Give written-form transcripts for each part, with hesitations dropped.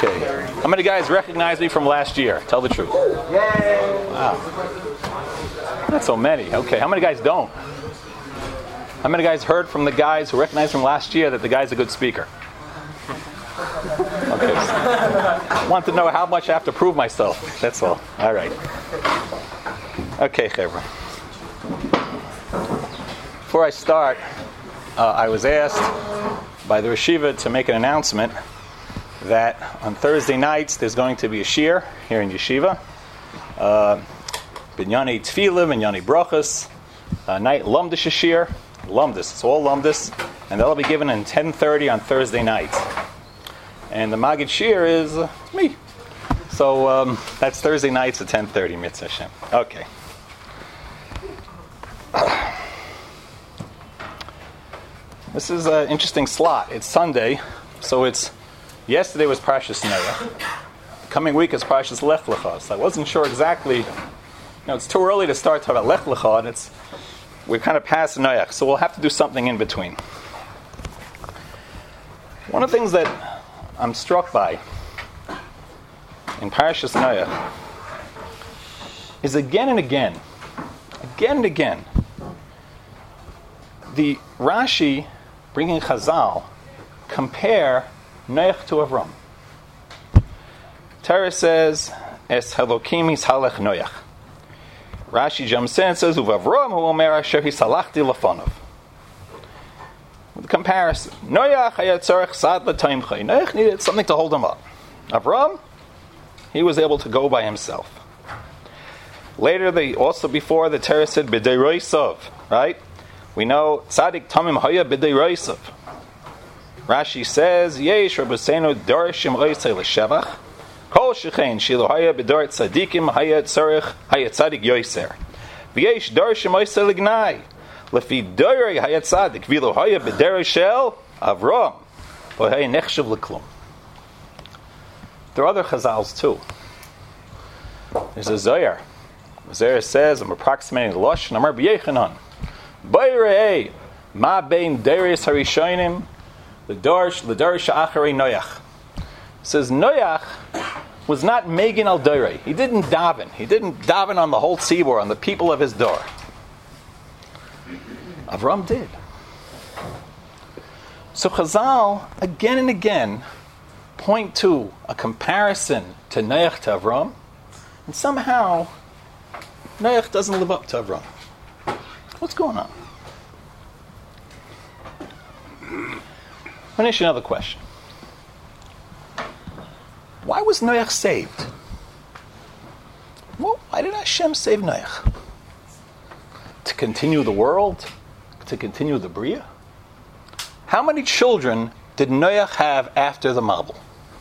Okay. How many guys recognize me from last year? Tell the truth. Wow. Not so many. Okay. How many guys don't? How many guys heard from the guys who recognized from last year that the guy's a good speaker? Okay. I want to know how much I have to prove myself. That's all. All right. Okay, Chevra. Before I start, I was asked by the Yeshiva to make an announcement that on Thursday nights there's going to be a shir here in Yeshiva. Binyani Tefillah, Binyani Brachas, night Lumdish shir. Lumdis, it's all Lumdis, and that'll be given at 10:30 on Thursday night. And the Magid Shir is me. So that's Thursday nights at 10:30, Mitzvah Hashem. Okay. This is an interesting slot. It's Sunday, so yesterday was Parshas Noach. Coming week is Parshas Lech Lecha. So I wasn't sure exactly. It's too early to start talking about Lech Lecha, and we're kind of past Noach, so we'll have to do something in between. One of the things that I'm struck by in Parashas Noach is again and again, the Rashi bringing Chazal compare Noach to Avram. Torah says, "Es Elokim Yishalech Noach." Rashi jumps in and says, "Uvavram hu omer asher hisalachti lefonav." With the comparison, Noach hayat tzarech sad l'taimchay. Noach needed something to hold him up. Avram, he was able to go by himself. Later, before the Torah said b'dei roisav, right? We know tzaddik tamim haya b'dei roisav. Rashi says, "Yesh Rabbeinu darshim roisay l'shevach." Kol shechein shilu haya b'dor tzadikim haya tzadik yoiser. V'yesh darshim roisay l'gnai. Lefi dorei haya tzadik v'lo haya b'dor shel Avram. V'haya nechshav l'klum. There are other chazals too. There's a Zohar. The Zohar says, I'm approximating the Lashon, Amar b'yechanan. Bayrei ma bein deris harishonim l'dor sha'acharei Noach. Says Noach was not Megan al Dorei. He didn't daven. He didn't daven on the whole tzibur, on the people of his door. Avram did. So Chazal, again and again, point to a comparison to Noach to Avram, and somehow Noach doesn't live up to Avram. What's going on? I'm going to ask you another question. Why was Noach saved? Well, why did Hashem save Noach? To continue the world? To continue the Bria? How many children did Noach have after the Mabul?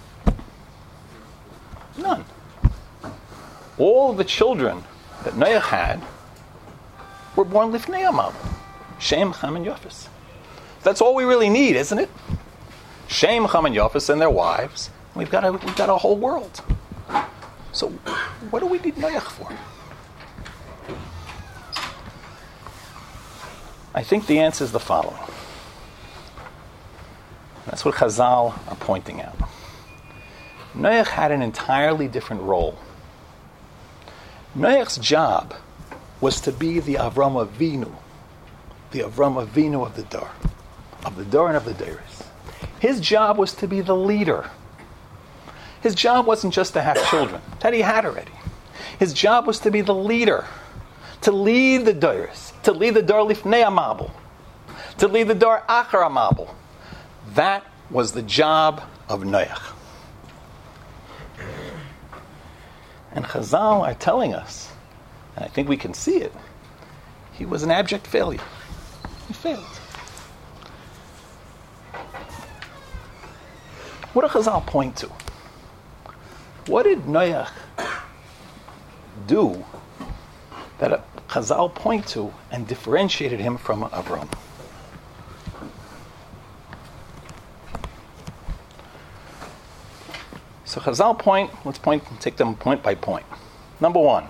None. All the children that Noach had were born Lifnei Mabul. Shem, Cham, and Yafis. That's all we really need, isn't it? Shem, Cham, and Yafis and their wives. We've got a whole world. So, what do we need Noach for? I think the answer is the following. That's what Chazal are pointing out. Noach had an entirely different role. Noach's job was to be the Avram Avinu of the Dor and of the Deiris. His job was to be the leader. His job wasn't just to have children. That he had already. His job was to be the leader. To lead the Deiris. To lead the Dor Lifnei HaMabul. To lead the Dor Achar HaMabul. That was the job of Noach. And Chazal are telling us, and I think we can see it, he was an abject failure. He failed. What do Chazal point to? What did Noach do that Chazal point to and differentiated him from Avram? So Chazal take them point by point. Number one,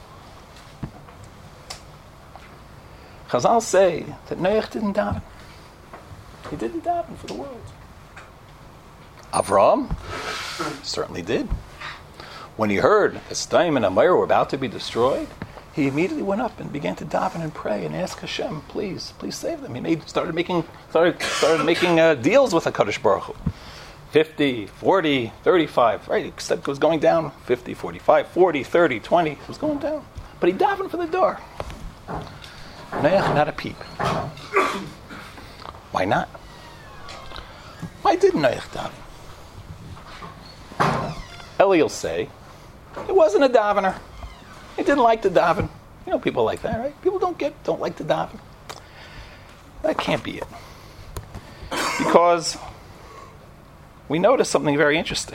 Chazal say that Noach didn't daven. He didn't daven for the world. Avram, Certainly did. When he heard that Sdom and Amorah were about to be destroyed, he immediately went up and began to daven and pray and ask Hashem, please save them. He started making deals with HaKadosh Baruch Hu. 50, 40, 35, right? Except it was going down. 50, 45, 40, 30, 20. It was going down. But he davened for the door. Noach, not a peep. Why not? Why didn't Noach daven? Eli will say, it wasn't a davener. He didn't like to daven. You know people like that, right? People don't like to daven. That can't be it. Because we notice something very interesting.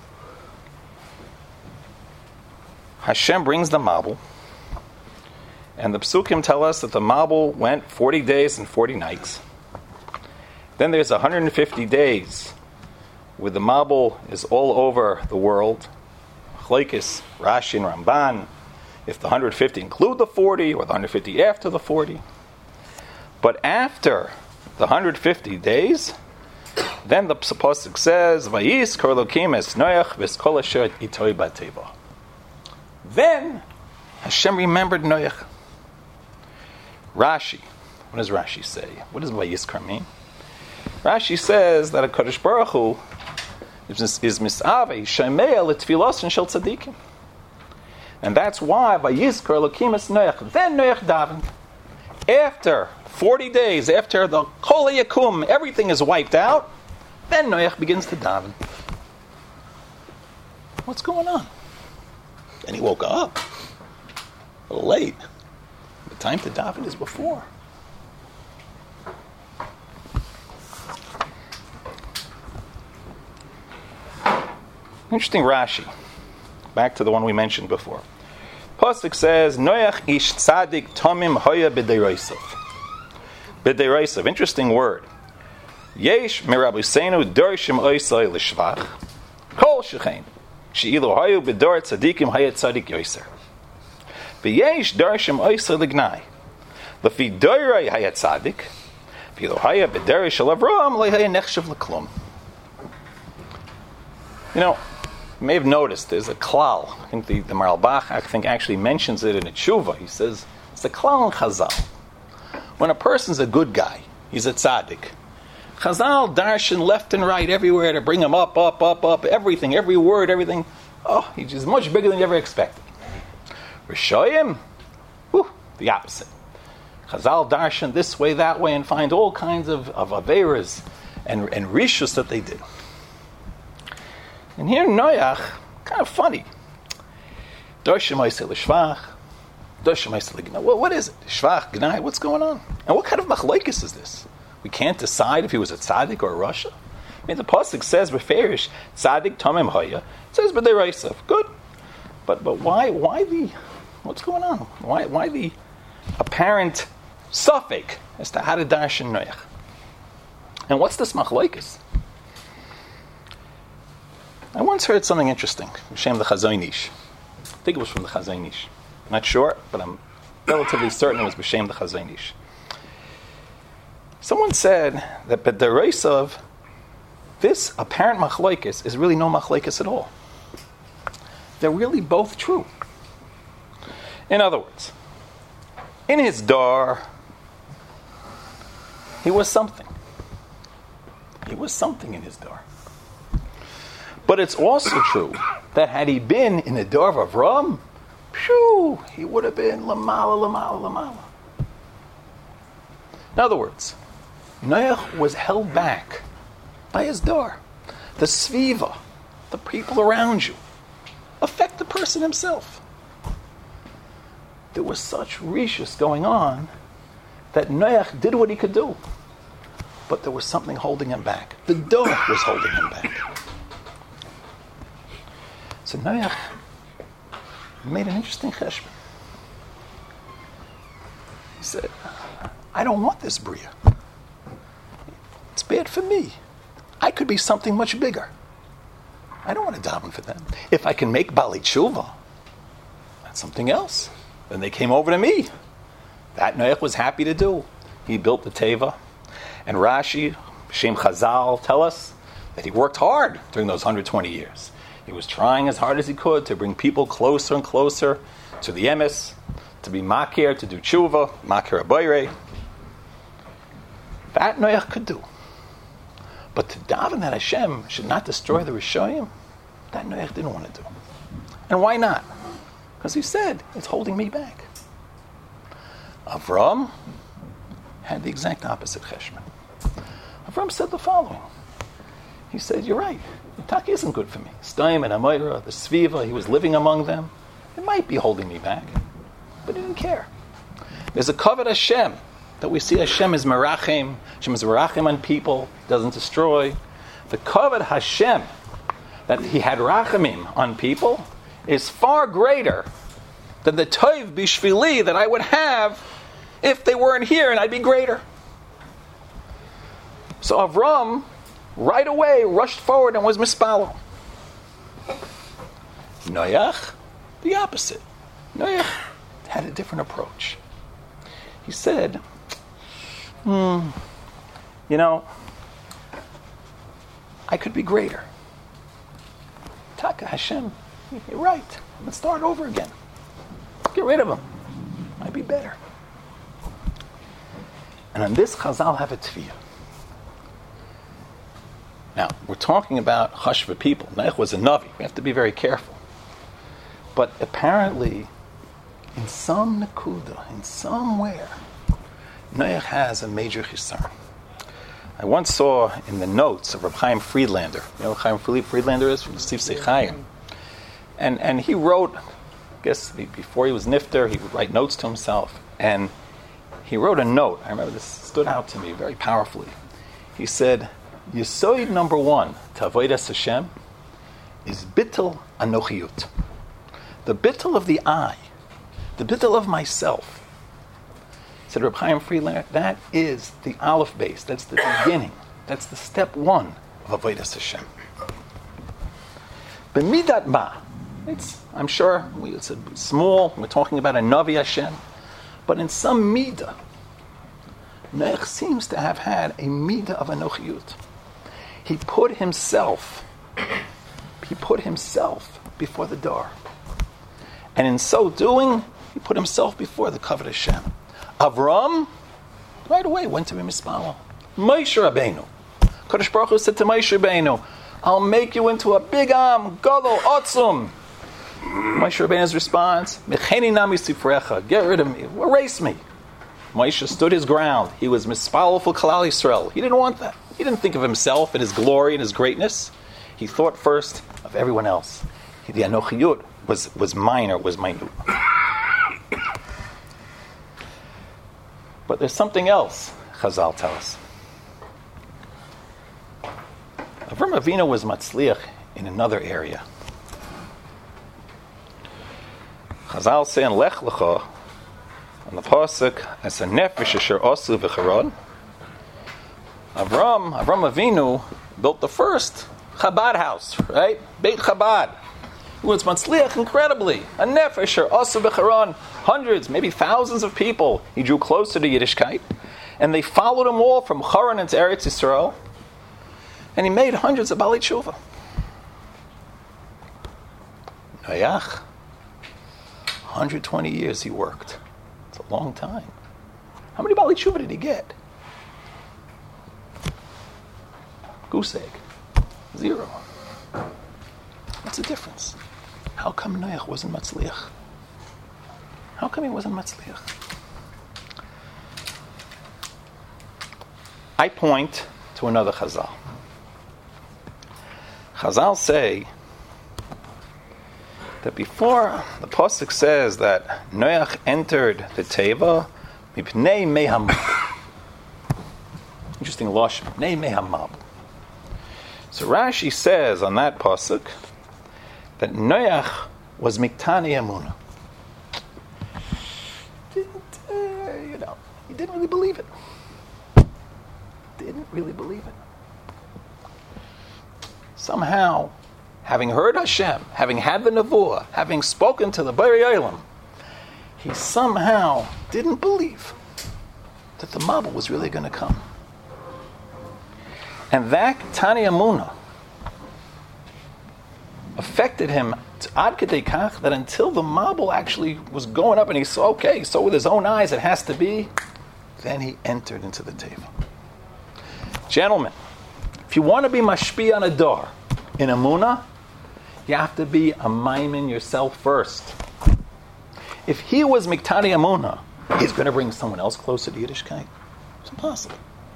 Hashem brings the Mabul, and the Psukim tell us that the Mabul went 40 days and 40 nights. Then there's 150 days where the Mabul is all over the world. Chlekes, Rashi, and Ramban. If the 150 include the 40, or the 150 after the 40. But after the 150 days, then the Pasuk says, Vayis kor Elokim es Noach v'skol asher itoi b'teva. Then Hashem remembered Noach. Rashi, what does Rashi say? What does Vayiskar mean? Rashi says that HaKadosh Baruch Hu is misavei shemei l'tfilos shel tzadikim. And that's why Vayiskar Elokim es Noach. Then Noach davened. After 40 days, after the Kol Yakum, everything is wiped out, then Noach begins to daven. What's going on? And he woke up a little late. The time to daven is before. Interesting Rashi. Back to the one we mentioned before. Pasuk says, Noach ish tzadik tomim hoya b'deirasav. B'deirasav, interesting word. Yesh merabuseinu dorshim oisai l'shvach. Kol shechein. She'ilu hoyu b'dor tzadikim haya tzadik yoiser. V'yesh dorshim oisai l'gnai. L'fi doirei haya tzadik. V'yilu haya b'dor shel Avram lehaya nechshav l'klum. You know, you may have noticed there's a klal. I think the Maralbach actually mentions it in a tshuva. He says it's a klal in Chazal. When a person's a good guy, he's a tzaddik. Chazal darshan left and right everywhere to bring him up, everything, every word, everything. Oh, he's just much bigger than you ever expected. Rishoyim, the opposite. Chazal darshan this way, that way, and find all kinds of averas and rishus that they did. And here Noach, kind of funny. Dorshim oisei l'shvach, dorshim oisei l'gnai. What is it? Shvach, gnai, what's going on? And what kind of machlokes is this? We can't decide if he was a tzaddik or a rasha. I mean, the pasuk says beferish tzaddik tomim hoya. It says b'deirasav. Good, but why the? What's going on? Why the apparent suffix as to how to darshan Noach? And what's this machlokes? I once heard something interesting from Shem the Chazon Ish. I think it was from the Chazon Ish. I'm not sure, but I'm relatively certain it was B'Shem the Chazon Ish. Someone said that b'deirasav, this apparent machlokes is really no machlokes at all. They're really both true. In other words, in his dar, he was something. He was something in his dar. But it's also true that had he been in the dar of Avram, he would have been lamala. In other words, Noach was held back by his dar. The sviva, the people around you, affect the person himself. There was such rishus going on that Noach did what he could do. But there was something holding him back. The dar was holding him back. So Noach made an interesting cheshbon. He said, I don't want this bria. It's bad for me. I could be something much bigger. I don't want to daven for them. If I can make Bali Tshuva, that's something else. Then they came over to me. That Noach was happy to do. He built the Teva. And Rashi, Shem Chazal, tell us that he worked hard during those 120 years. He was trying as hard as he could to bring people closer and closer to the emes, to be makir, to do tshuva, makir abayre. That Noach could do. But to daven that Hashem should not destroy the Rishayim, that Noach didn't want to do. And why not? Because he said, it's holding me back. Avram had the exact opposite cheshbon. Avram said the following. He said, you're right. The Taki isn't good for me. Staim and Amayra, the Sviva, he was living among them. It might be holding me back. But he didn't care. There's a kavod Hashem that we see Hashem is merachim. Hashem is merachim on people, doesn't destroy. The kavod Hashem that he had rachamim on people is far greater than the toiv bishvili that I would have if they weren't here and I'd be greater. So Avram right away rushed forward and was mispalo. Noach, the opposite. Noach had a different approach. He said, I could be greater. Taka Hashem, you're right. Let's start over again. Get rid of him. Might be better. And on this, Chazal have a tviyah. Now, we're talking about Chashva people. Noach was a Navi. We have to be very careful. But apparently, in some Nakuda, in somewhere, Noach has a major chisar. I once saw in the notes of Reb Chaim Friedlander. You know who Chaim Friedlander is? From the Sif Sechayim. And he wrote, I guess before he was Nifter, he would write notes to himself. And he wrote a note. I remember this stood out to me very powerfully. He said, Yesoid number 1 to avodas Hashem is bittul anochiyut. The bittul of the I, the bittul of myself. Said Reb Chaim Friedlander, that is the aleph base. That's the beginning. That's the step 1 of avodas Hashem. B'midat ma. I'm sure it's small. We're talking about a Navi Hashem, but in some midah, Noach seems to have had a midah of anochiyut. He put himself before the door. And in so doing, he put himself before the kavod Hashem. Avram, right away, went to him mispalo. Moshe Rabbeinu. Kadosh Baruch Hu said to Moshe Rabbeinu, I'll make you into a big am, gadol, otzum. Moshe Rabbeinu's response, Mecheni nami sifrecha, get rid of me, erase me. Moshe stood his ground. He was mispalo for Klal Yisrael. He didn't want that. He didn't think of himself and his glory and his greatness. He thought first of everyone else. The anochiyut was minor, was minute. But there's something else, Chazal tell us. Avram Avinu was matzliach in another area. Chazal say in Lech Lecha, on the pasuk, as a nefesh asher osu v'charon, Avram Avinu built the first Chabad house, right? Beit Chabad. It was matzliach incredibly. A nefesh asher osu v'charon, hundreds, maybe thousands of people. He drew closer to Yiddishkeit, and they followed him all from Haran into Eretz Yisrael, and he made hundreds of Balei Tshuva. Noach, 120 years he worked. It's a long time. How many Balei Tshuva did he get? Goose egg. 0. What's the difference? How come Noach wasn't matzliach? How come he wasn't matzliach? I point to another Chazal. Chazal say that before the pasuk says that Noach entered the Teva, mipnei mehamab. Interesting lashon, mipnei mehamab. So Rashi says on that pasuk that Noach was miktani emunah. He didn't really believe it. Didn't really believe it. Somehow, having heard Hashem, having had the nevuah, having spoken to the Bari Olam, he somehow didn't believe that the Mabul was really going to come. And that Tani Amunah, affected him ad kedei kach that until the marble actually was going up and he saw, okay, so with his own eyes it has to be, then he entered into the teva. Gentlemen, if you want to be mashpi on a door in Emunah, you have to be a maimin yourself first. If he was Miktani Emunah, he's going to bring someone else closer to Yiddishkeit. It's impossible.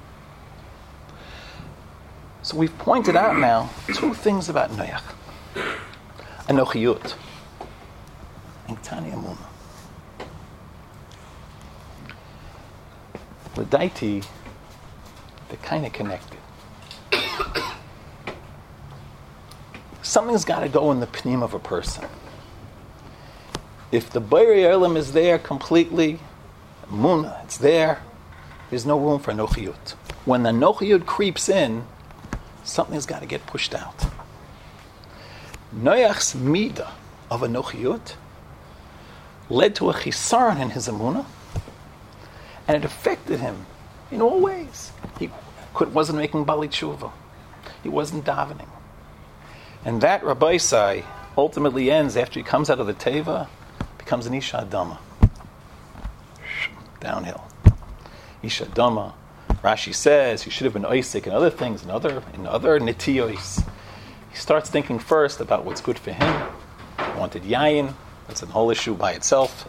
So we've pointed out now two things about Noach. Anochiyut. Miktani Emunah. L'daiti, they're kind of connected. Something's got to go in the pnim of a person. If the Borei Olam is there completely, Emunah, it's there, there's no room for Nochiyut. When the Nochiyut creeps in, something's got to get pushed out. Noach's midah of a Nochiyut led to a chisaron in his Emunah, and it affected him in all ways. He wasn't making Bali Tshuva. He wasn't davening. And that Rabbi Isai ultimately ends after he comes out of the Teva, becomes an Isha Adama. Downhill. Isha Adama. Rashi says he should have been Isaac and other things, in other Nitiyos. He starts thinking first about what's good for him. He wanted Yayin. That's a whole issue by itself.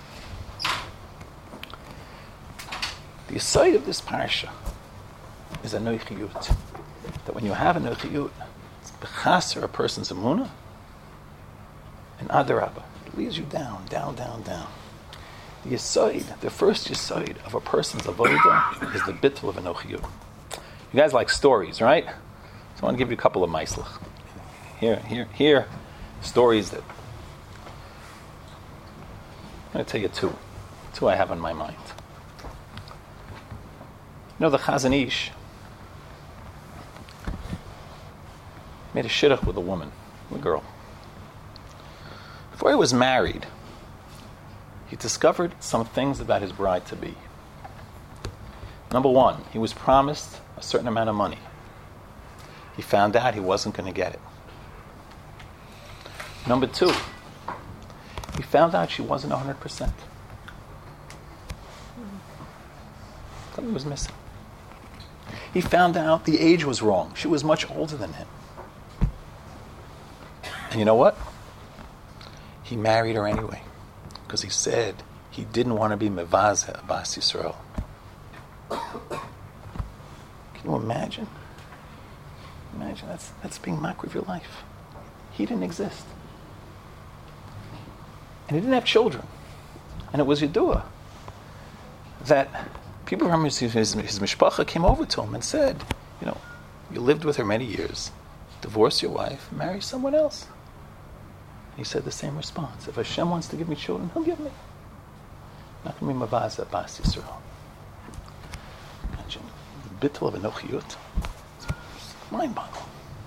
The aside of this parsha is a Noichiyut. That when you have a Noichiyut, it's bechaser a person's Emunah, and Adarabah, it leads you down. The Yesod, the first Yesod of a person's Avodah is the bittul of a Noichiyut. You guys like stories, right? So I want to give you a couple of maislach. Here, stories that I'm going to tell you two I have in my mind. You know, the Chazon Ish made a shidduch with a woman, a girl. Before he was married, he discovered some things about his bride-to-be. Number one, he was promised a certain amount of money. He found out he wasn't going to get it. Number two, he found out she wasn't 100%. Something was missing. He found out the age was wrong. She was much older than him. And you know what? He married her anyway, because he said he didn't want to be mevazeh Bas Yisrael. Can you imagine? Imagine that's being makriv of your life. He didn't exist, and he didn't have children, and it was Yedua that people from his mishpacha came over to him and said, you lived with her many years, divorce your wife, marry someone else. He said the same response. If Hashem wants to give me children, He'll give me. Not going to be mavazeh Bas Yisrael. Imagine the bittul of a Nochiyut. It's mind-boggling.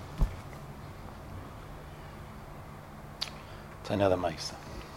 It's another ma'isa.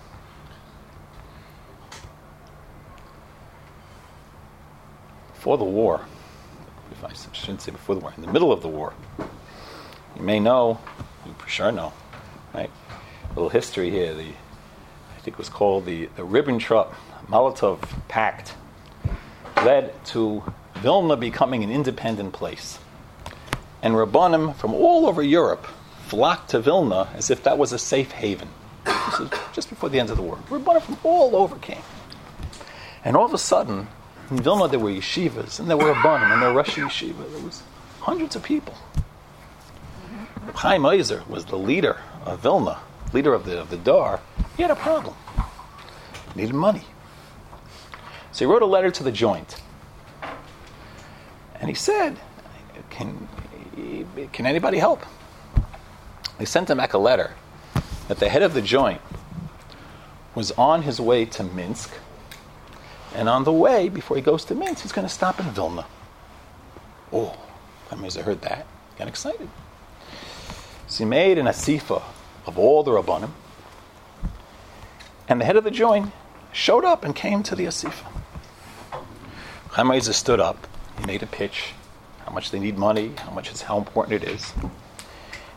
Before the war, if I shouldn't say before the war, in the middle of the war, you may know, you for sure know, right? A little history here. I think it was called the Ribbentrop-Molotov Pact led to Vilna becoming an independent place. And Rabbanim from all over Europe flocked to Vilna as if that was a safe haven. This was just before the end of the war. Rabbanim from all over came. And all of a sudden, in Vilna there were yeshivas, and there were Rabbanim, and there were Rosh Yeshiva. There was hundreds of people. Chaim Ozer was the leader of Vilna, leader of the Dar. He had a problem. He needed money. So he wrote a letter to the joint. And he said, can anybody help? They sent him back a letter that the head of the joint was on his way to Minsk, and on the way, before he goes to Minsk, he's going to stop in Vilna. Oh, Chaim Ozer heard that. Got excited. So he made an asifa of all the Rabbanim, and the head of the joint showed up and came to the asifa. Chaim Ozer stood up. He made a pitch, how much they need money, how important it is.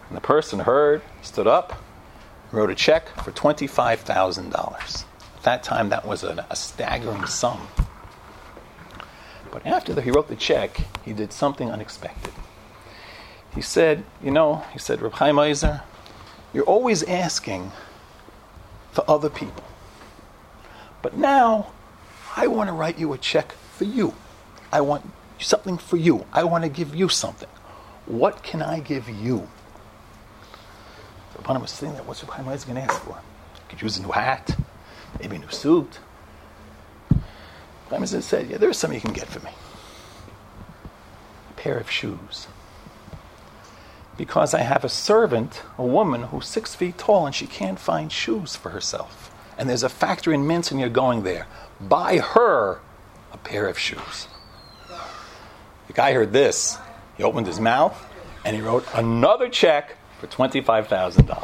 And the person heard, stood up, wrote a check for $25,000. At that time, that was a staggering sum. But after he wrote the check, he did something unexpected. He said, Reb Chaim Ozer, you're always asking for other people. But now, I want to write you a check for you. I want something for you. I want to give you something. What can I give you? So Rabbanim was saying that, what's Reb Chaim Ozer going to ask for? Could use a new hat, maybe a new suit. Reb Chaim Ozer said, there's something you can get for me. A pair of shoes. Because I have a servant, a woman, who's 6 feet tall and she can't find shoes for herself. And there's a factory in Minsk and you're going there. Buy her a pair of shoes. The guy heard this. He opened his mouth and he wrote another check for $25,000.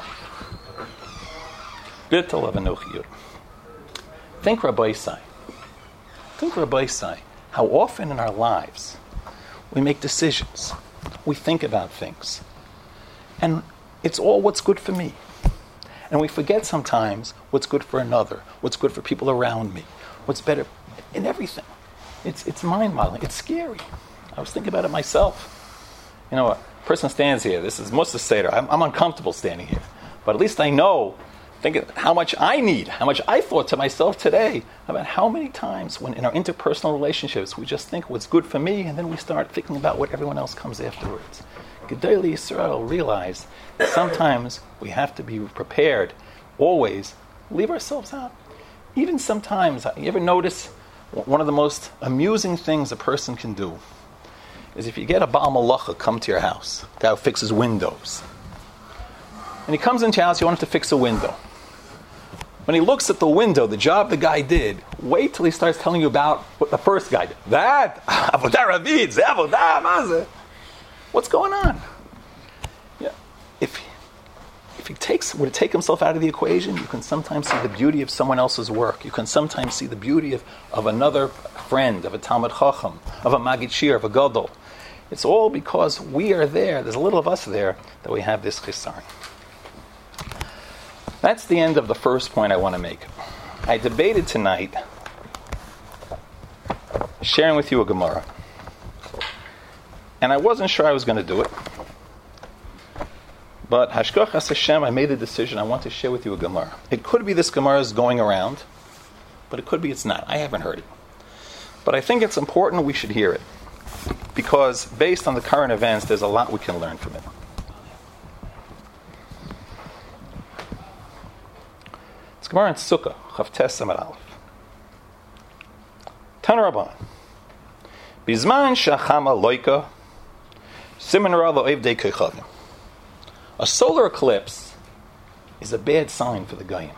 Bittul of Anuchiyut. Think Rabbi Isai. Think Rabbi Isai. How often in our lives we make decisions. We think about things. And it's all what's good for me. And we forget sometimes what's good for another, what's good for people around me, what's better in everything. It's mind-boggling. It's scary. I was thinking about it myself. A person stands here. This is Musa Seder. I'm uncomfortable standing here. But at least I know, think how much I need, how much I thought to myself today about how many times when in our interpersonal relationships we just think what's good for me and then we start thinking about what everyone else comes afterwards. Gedolei Yisrael realize that sometimes we have to be prepared, always leave ourselves out. Even sometimes, you ever notice one of the most amusing things a person can do is if you get a Baal Malacha come to your house, a guy who fixes windows. And he comes into your house, you want him to fix a window. When he looks at the window, the job the guy did, wait till he starts telling you about what the first guy did. That, Avodah Ravid, Avodah Mazeh. What's going on? Yeah. If he would take himself out of the equation, you can sometimes see the beauty of someone else's work. You can sometimes see the beauty of another friend, of a Talmid Chacham, of a Magid Shir, of a Gadol. It's all because we are there, there's a little of us there, that we have this chisaron. That's the end of the first point I want to make. I debated tonight sharing with you a Gemara. And I wasn't sure I was going to do it. But Hashkochas Hashem, I made a decision. I want to share with you a Gemara. It could be this Gemara is going around, but it could be it's not. I haven't heard it. But I think it's important we should hear it. Because based on the current events, there's a lot we can learn from it. It's Gemara in Sukkah, Chavtes Samar Aleph. Tana Rabban. Bizman shachama loika, siman ra lo'evdei kechavim. A solar eclipse is a bad sign for the Goyim.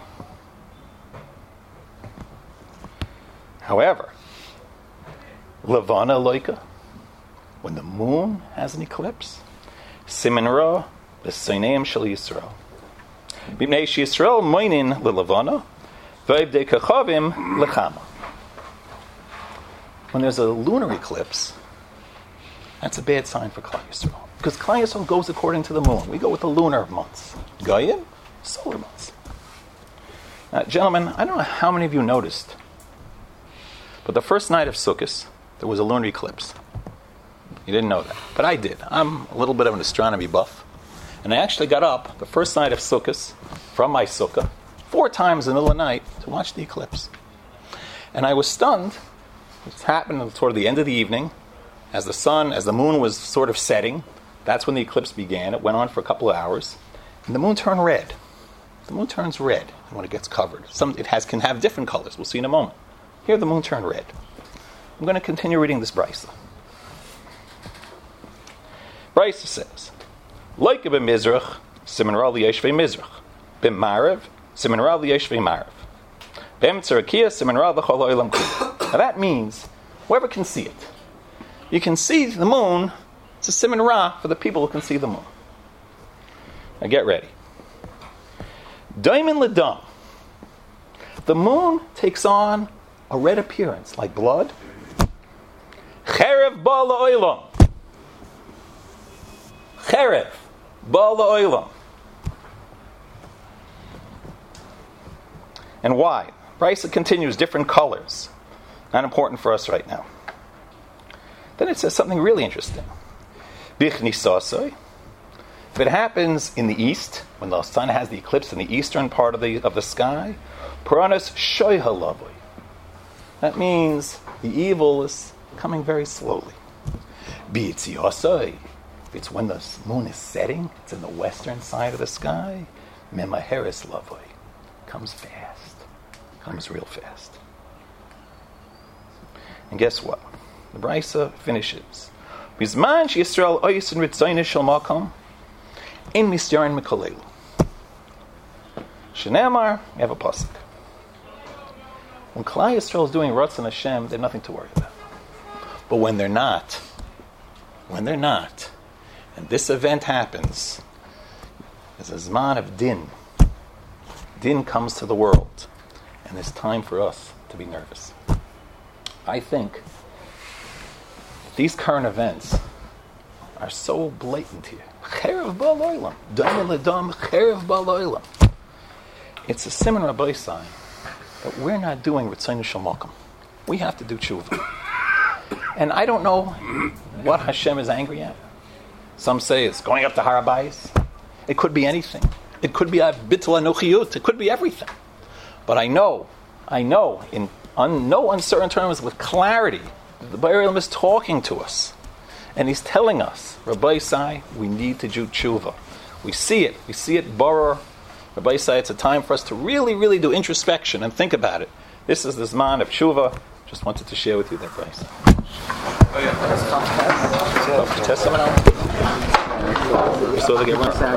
However, Levana loika, when the moon has an eclipse, siman ra l'seineim shel Yisrael. B'nei Yisrael moinin l'Levana, v'evdei kechavim l'chama. When there's a lunar eclipse, that's a bad sign for Klal Yisrael. Because Klal Yisrael goes according to the moon. We go with the lunar months. Goyim, solar months. Now, gentlemen, I don't know how many of you noticed, but the first night of Sukkot, there was a lunar eclipse. You didn't know that, but I did. I'm a little bit of an astronomy buff. And I actually got up the first night of Sukkot from my sukkah 4 times in the middle of the night to watch the eclipse. And I was stunned. It happened toward the end of the evening, as the moon was sort of setting. That's when the eclipse began. It went on for a couple of hours. And the moon turned red. The moon turns red when it gets covered. Can have different colors. We'll see in a moment. Here the moon turned red. I'm going to continue reading this Brisa. Brisa says, Loike b'mizrach, siman ra liyeshvei mizrach. B'marev, siman ra liyeshvei marev. B'emtzer akiyah, siman ra l'chol ha'olam kulu. Now that means whoever can see it. You can see the moon. It's a siman ra for the people who can see the moon. Now get ready. Daimin l'dam. The moon takes on a red appearance, like blood. Cherev ba la'olam. Cherev. Ba'al ha'olam. And why? Brisa continues, different colors. Not important for us right now. Then it says something really interesting. Bichnisasoi. If it happens in the east, when the sun has the eclipse in the eastern part of the sky, Puranas shoyha lavoi. That means the evil is coming very slowly. Bi'itziasoi. If it's when the moon is setting, it's in the western side of the sky, Memaheres lavoi. Comes fast. Comes real fast. And guess what? The Brisa finishes. Bizman sheYisrael oisin ritzayin shel makom in misyarin mikolelu. Shenemar, we have a pasuk. When Klal Yisrael is doing Ratzon Hashem, they have nothing to worry about. But when they're not, and this event happens, there's a zman of din. Din comes to the world, and it's time for us to be nervous. I think these current events are so blatant here. Cherev ba'al olam. Dam l'dam, cherev ba'al olam. It's a siman Rabbi sign that we're not doing Ritzayin Shel Malkum. We have to do tshuva. And I don't know what Hashem is angry at. Some say it's going up to Har HaBayis. It could be anything. It could be a bittul anochiyut. It could be everything. But I know, in no uncertain terms, with clarity, the Ba'er Olam is talking to us. And he's telling us, Rabbi Isai, we need to do tshuva. We see it borrow. Rabbi Isai, it's a time for us to really, really do introspection and think about it. This is the zman of tshuva. Just wanted to share with you that, Rabbi Isai. Oh yeah, test someone else. So they get run.